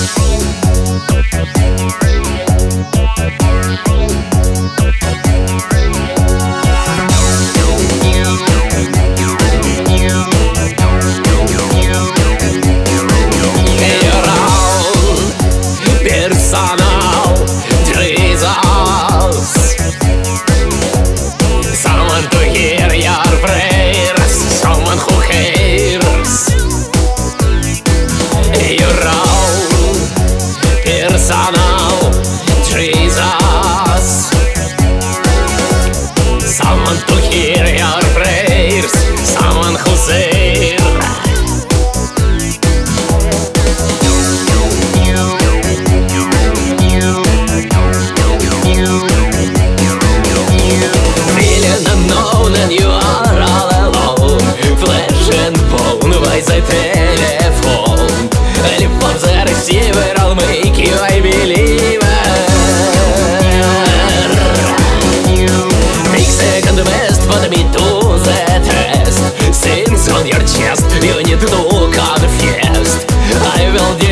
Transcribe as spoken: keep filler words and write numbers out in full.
Personal Jesus. Someone to hear your prayers, someone who cares. Your own personal Jesus. Someone to hear your prayers, someone who's there. And you are all alone, flesh and bone by the telephone. Live for the receiver, I'll make you a believer. Take second best, put me to the test. Things on your chest, you need to confess. I will do